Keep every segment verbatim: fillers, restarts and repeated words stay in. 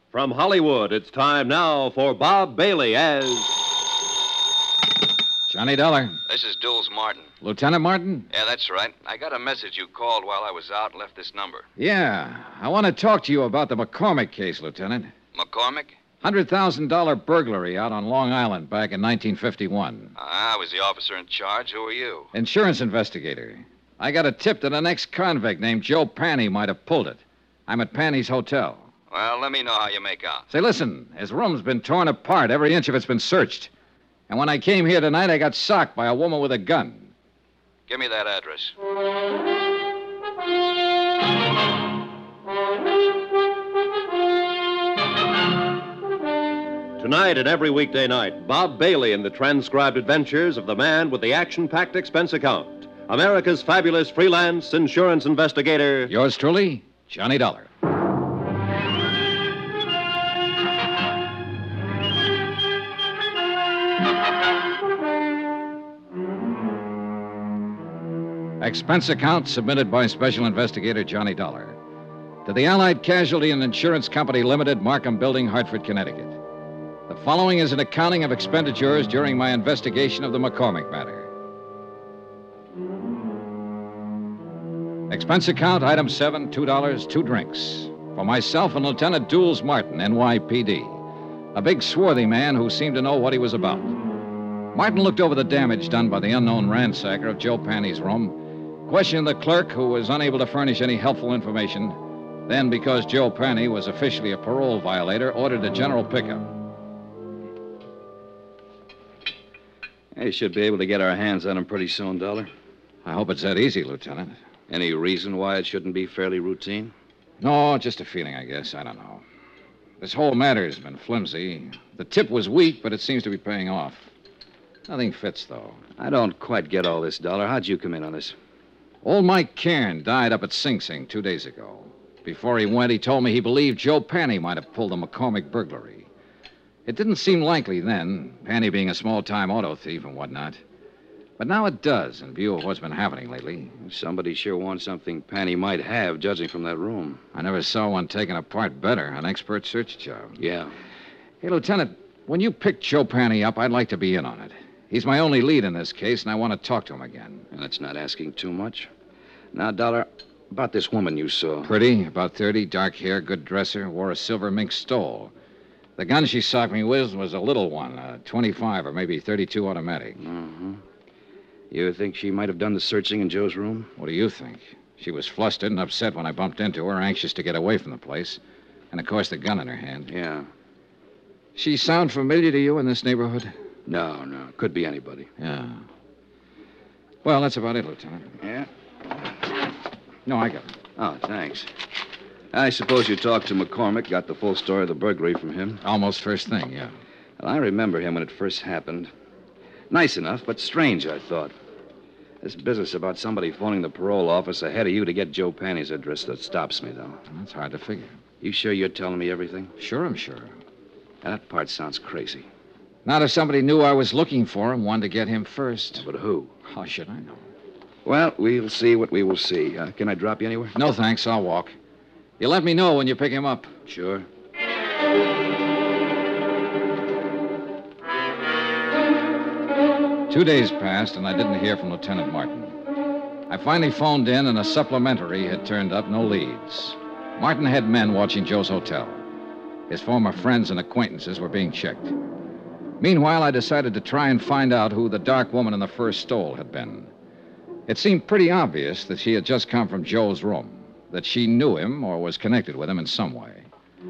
From Hollywood, it's time now for Bob Bailey as... Johnny Dollar. This is Dulles Martin. Lieutenant Martin? Yeah, that's right. I got a message you called while I was out and left this number. Yeah. I want to talk to you about the McCormick case, Lieutenant. McCormick? one hundred thousand dollars burglary out on Long Island back in nineteen fifty-one. Ah, I was the officer in charge. Who are you? Insurance investigator. I got a tip that an ex-convict named Joe Panny might have pulled it. I'm at Panny's hotel. Well, let me know how you make out. Say, listen, his room's been torn apart. Every inch of it's been searched. And when I came here tonight, I got socked by a woman with a gun. Give me that address. Tonight and every weekday night, Bob Bailey in the transcribed adventures of the man with the action-packed expense account. America's fabulous freelance insurance investigator. Yours truly, Johnny Dollar. Expense account submitted by Special Investigator Johnny Dollar to the Allied Casualty and Insurance Company Limited, Markham Building, Hartford, Connecticut. The following is an accounting of expenditures during my investigation of the McCormick matter. Expense account, item seven, two dollars, two drinks. For myself and Lieutenant Dulles Martin, N Y P D. A big, swarthy man who seemed to know what he was about. Martin looked over the damage done by the unknown ransacker of Joe Panny's room, questioned the clerk, who was unable to furnish any helpful information. Then, because Joe Panny was officially a parole violator, ordered a general pickup. We should be able to get our hands on him pretty soon, Dollar. I hope it's that easy, Lieutenant. Any reason why it shouldn't be fairly routine? No, just a feeling, I guess. I don't know. This whole matter has been flimsy. The tip was weak, but it seems to be paying off. Nothing fits, though. I don't quite get all this, Dollar. How'd you come in on this? Old Mike Cairn died up at Sing Sing two days ago. Before he went, he told me he believed Joe Panny might have pulled the McCormick burglary. It didn't seem likely then, Panny being a small-time auto thief and whatnot. But now it does, in view of what's been happening lately. Somebody sure wants something Panny might have, judging from that room. I never saw one taken apart better. An expert search job. Yeah. Hey, Lieutenant, when you picked Joe Panny up, I'd like to be in on it. He's my only lead in this case, and I want to talk to him again. And that's not asking too much. Now, Dollar, about this woman you saw. Pretty, about thirty, dark hair, good dresser, wore a silver mink stole. The gun she socked me with was a little one, a twenty-five or maybe thirty-two automatic. Mm-hmm. You think she might have done the searching in Joe's room? What do you think? She was flustered and upset when I bumped into her, anxious to get away from the place. And, of course, the gun in her hand. Yeah. She sound familiar to you in this neighborhood? No, no. Could be anybody. Yeah. Well, that's about it, Lieutenant. Yeah? No, I got it. Oh, thanks. I suppose you talked to McCormick, got the full story of the burglary from him. Almost first thing, yeah. Well, I remember him when it first happened. Nice enough, but strange, I thought. This business about somebody phoning the parole office ahead of you to get Joe Panny's address, that stops me, though. That's hard to figure. You sure you're telling me everything? Sure, I'm sure. Now, that part sounds crazy. Not if somebody knew I was looking for him, wanted to get him first. But who? How should I know? Well, we'll see what we will see. Uh, can I drop you anywhere? No, thanks. I'll walk. You let me know when you pick him up. Sure. Two days passed, and I didn't hear from Lieutenant Martin. I finally phoned in, and a supplementary had turned up, no leads. Martin had men watching Joe's hotel. His former friends and acquaintances were being checked. Meanwhile, I decided to try and find out who the dark woman in the first stole had been. It seemed pretty obvious that she had just come from Joe's room, that she knew him or was connected with him in some way.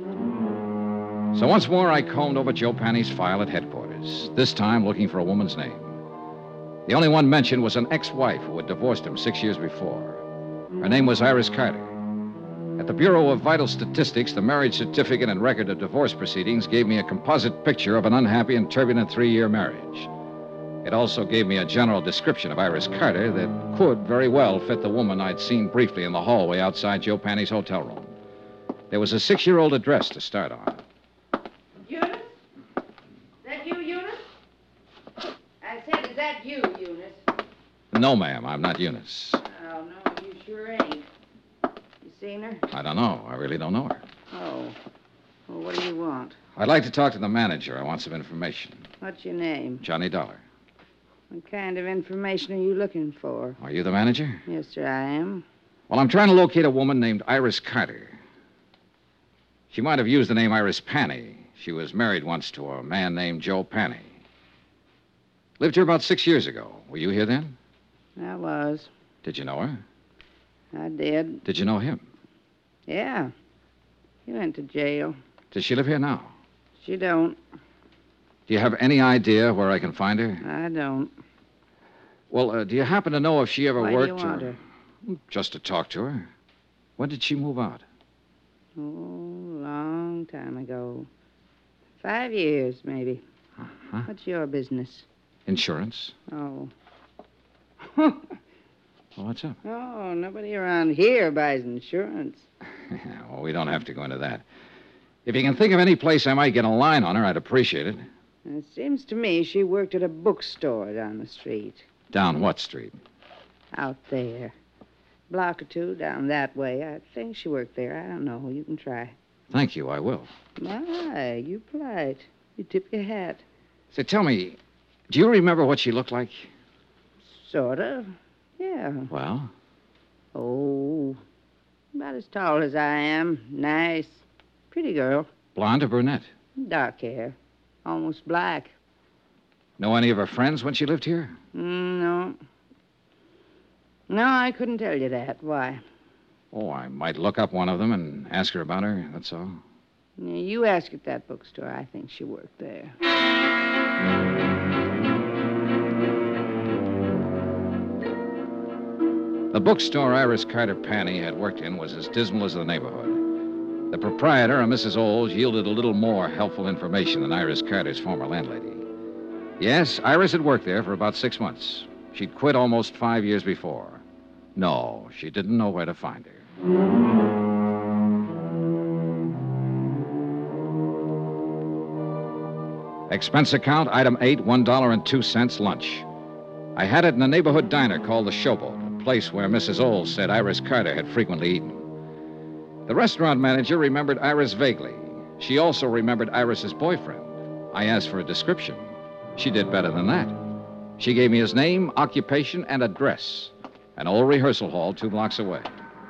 So once more, I combed over Joe Panny's file at headquarters, this time looking for a woman's name. The only one mentioned was an ex-wife who had divorced him six years before. Her name was Iris Carter. At the Bureau of Vital Statistics, the marriage certificate and record of divorce proceedings gave me a composite picture of an unhappy and turbulent three-year marriage. It also gave me a general description of Iris Carter that could very well fit the woman I'd seen briefly in the hallway outside Joe Panny's hotel room. There was a six-year-old address to start on. Eunice? Is that you, Eunice? I said, is that you, Eunice? No, ma'am, I'm not Eunice. Oh, no, you sure ain't. You seen her? I don't know. I really don't know her. Oh. Well, what do you I'd like to talk to the manager. I want some information. What's your name? Johnny Dollar. What kind of information are you looking for? Are you the manager? Yes, sir, I am. Well, I'm trying to locate a woman named Iris Carter. She might have used the name Iris Panny. She was married once to a man named Joe Panny. Lived here about six years ago. Were you here then? I was. Did you know her? I did. Did you know him? Yeah. He went to jail. Does she live here now? She don't. Do you have any idea where I can find her? I don't. Well, uh, do you happen to know if she ever Why worked do you want or... her? Just to talk to her. When did she move out? Oh, long time ago. Five years, maybe. Uh-huh. What's your business? Insurance? Oh. Well, what's up? Oh, nobody around here buys insurance. Well, we don't have to go into that. If you can think of any place I might get a line on her, I'd appreciate it. It seems to me she worked at a bookstore down the street. Down what street? Out there. Block or two down that way. I think she worked there. I don't know. You can try. Thank you, I will. My, you polite. You tip your hat. Say, tell me, do you remember what she looked like? Sort of. Yeah. Well? Oh, about as tall as I am. Nice. Pretty girl. Blonde or brunette? Dark hair. Almost black. Know any of her friends when she lived here? Mm, no. No, I couldn't tell you that. Why? Oh, I might look up one of them and ask her about her, that's all. Yeah, you ask at that bookstore. I think she worked there. The bookstore Iris Carter Panny had worked in was as dismal as the neighborhood. The proprietor, a Missus Olds, yielded a little more helpful information than Iris Carter's former landlady. Yes, Iris had worked there for about six months. She'd quit almost five years before. No, she didn't know where to find her. Expense account, item eight, one dollar and two cents lunch. I had it in a neighborhood diner called the Showboat, a place where Missus Olds said Iris Carter had frequently eaten. The restaurant manager remembered Iris vaguely. She also remembered Iris's boyfriend. I asked for a description. She did better than that. She gave me his name, occupation, and address. An old rehearsal hall two blocks away.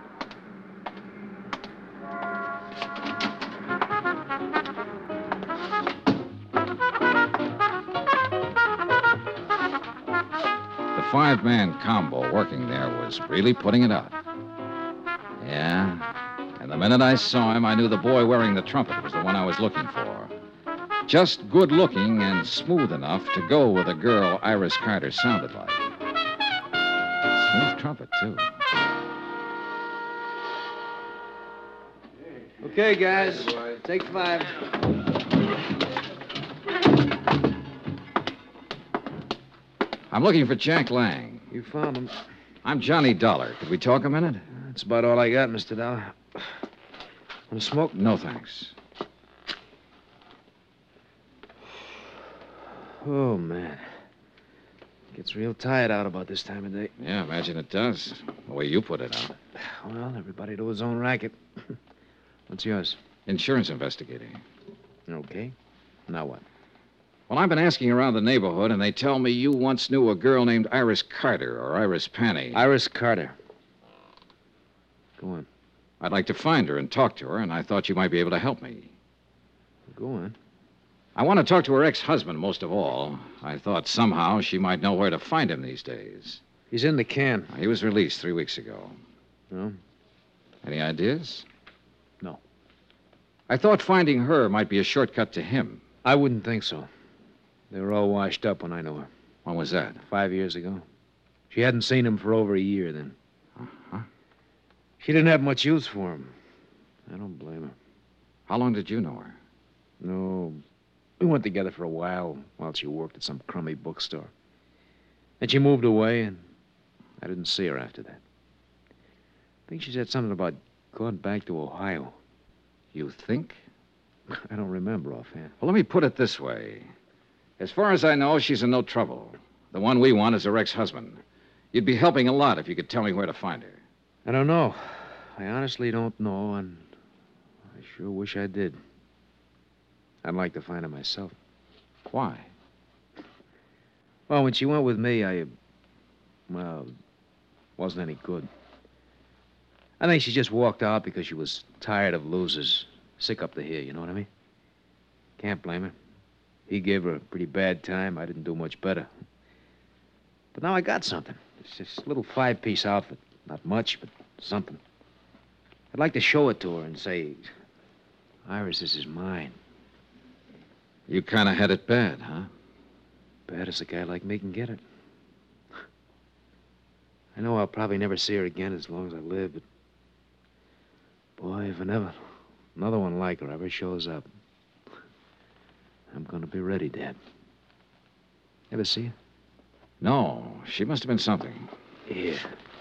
The five-man combo working there was really putting it out. Yeah, and the minute I saw him, I knew the boy wearing the trumpet was the one I was looking for. Just good-looking and smooth enough to go with a girl Iris Carter sounded like. Smooth trumpet, too. Okay, guys. Take five. I'm looking for Jack Lang. You found him. I'm Johnny Dollar. Could we talk a minute? That's about all I got, Mister Dollar. Want to smoke? No, thanks. Oh, man. Gets real tired out about this time of day. Yeah, imagine it does. The way you put it out. Well, everybody to his own racket. What's yours? Insurance investigator. Okay. Now what? Well, I've been asking around the neighborhood, and they tell me you once knew a girl named Iris Carter, or Iris Panny. Iris Carter. Go on. I'd like to find her and talk to her, and I thought you might be able to help me. Go on. I want to talk to her ex-husband most of all. I thought somehow she might know where to find him these days. He's in the can. He was released three weeks ago. No? Any ideas? No. I thought finding her might be a shortcut to him. I wouldn't think so. They were all washed up when I knew her. When was that? Five years ago. She hadn't seen him for over a year then. Uh-huh. She didn't have much use for him. I don't blame her. How long did you know her? No. We went together for a while while she worked at some crummy bookstore. Then she moved away, and I didn't see her after that. I think she said something about going back to Ohio. You think? I don't remember offhand. Well, let me put it this way. As far as I know, she's in no trouble. The one we want is her ex-husband. You'd be helping a lot if you could tell me where to find her. I don't know. I honestly don't know, and I sure wish I did. I'd like to find her myself. Why? Well, when she went with me, I, well, wasn't any good. I think she just walked out because she was tired of losers, sick up to here, you know what I mean? Can't blame her. He gave her a pretty bad time. I didn't do much better. But now I got something. It's just a little five-piece outfit. Not much, but something. I'd like to show it to her and say, Iris, this is mine. You kind of had it bad, huh? Bad as a guy like me can get it. I know I'll probably never see her again as long as I live, but... boy, if never another one like her ever shows up, I'm gonna be ready, Dad. Ever see her? No, she must have been something. Here.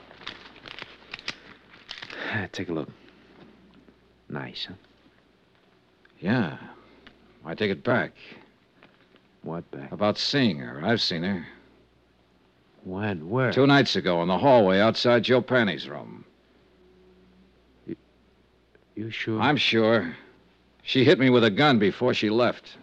Take a look. Nice, huh? Yeah. I take it back. What back? About seeing her. I've seen her. When? Where? Two nights ago in the hallway outside Joe Panny's room. You sure? I'm sure. She hit me with a gun before she left.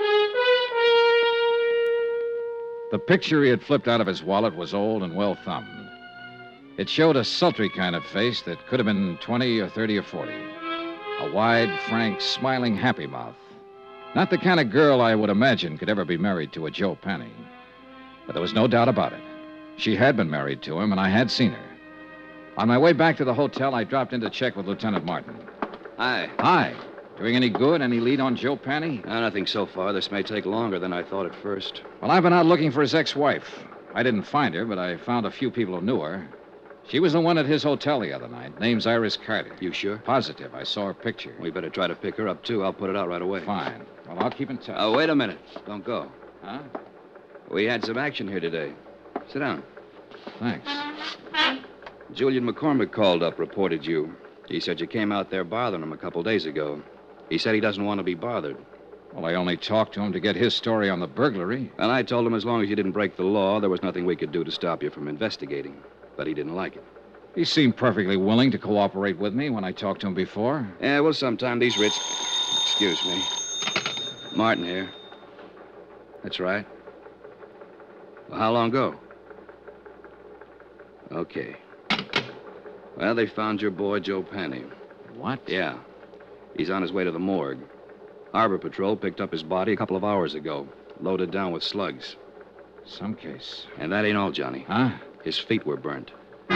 The picture he had flipped out of his wallet was old and well thumbed. It showed a sultry kind of face that could have been twenty or thirty or forty. A wide, frank, smiling, happy mouth. Not the kind of girl I would imagine could ever be married to a Joe Penny. But there was no doubt about it. She had been married to him, and I had seen her. On my way back to the hotel, I dropped in to check with Lieutenant Martin. Hi. Hi. Doing any good? Any lead on Joe Penny? Uh, nothing so far. This may take longer than I thought at first. Well, I've been out looking for his ex-wife. I didn't find her, but I found a few people who knew her. She was the one at his hotel the other night. Name's Iris Carter. You sure? Positive. I saw her picture. We better try to pick her up, too. I'll put it out right away. Fine. Well, I'll keep in touch. Oh, wait a minute. Don't go. Huh? We had some action here today. Sit down. Thanks. Julian McCormick called up, reported you. He said you came out there bothering him a couple days ago. He said he doesn't want to be bothered. Well, I only talked to him to get his story on the burglary. And I told him as long as you didn't break the law, there was nothing we could do to stop you from investigating. But he didn't like it. He seemed perfectly willing to cooperate with me when I talked to him before. Yeah, well, sometime these rich... Excuse me. Martin here. That's right. Well, how long ago? Okay. Well, they found your boy, Joe Penny. What? Yeah. He's on his way to the morgue. Harbor Patrol picked up his body a couple of hours ago, loaded down with slugs. Some case. And that ain't all, Johnny. Huh? His feet were burnt.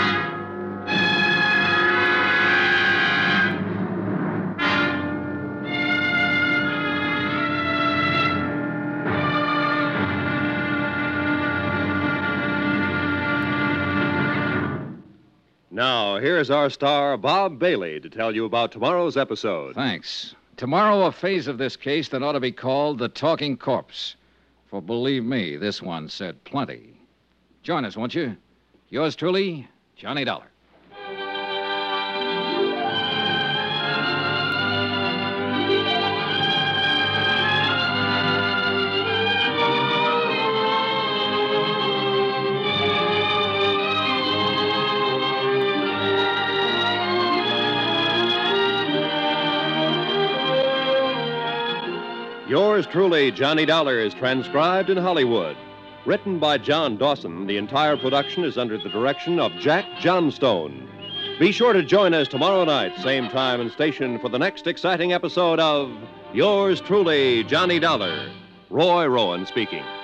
Now, here's our star, Bob Bailey, to tell you about tomorrow's episode. Thanks. Tomorrow, a phase of this case that ought to be called the Talking Corpse. For believe me, this one said plenty. Join us, won't you? Yours truly, Johnny Dollar. Yours truly, Johnny Dollar, is transcribed in Hollywood. Written by John Dawson, the entire production is under the direction of Jack Johnstone. Be sure to join us tomorrow night, same time and station, for the next exciting episode of Yours truly, Johnny Dollar. Roy Rowan speaking.